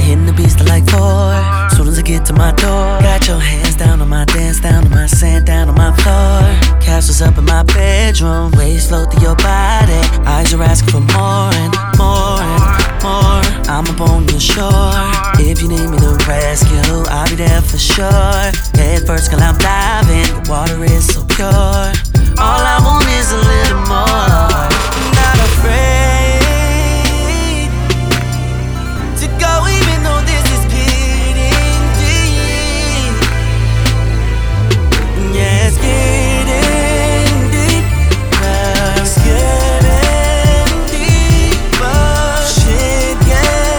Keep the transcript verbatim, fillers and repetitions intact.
hitting the beast like four. Soon as I get to my door, got your hands down on my dance, down on my sand, down on my floor. Castles up in my bedroom, waves flow through your body. Eyes are asking for more and more and more. I'm up on your shore. If you need me to rescue, I'll be there for sure. Head first, girl, I'm diving. The water is so pure. All I want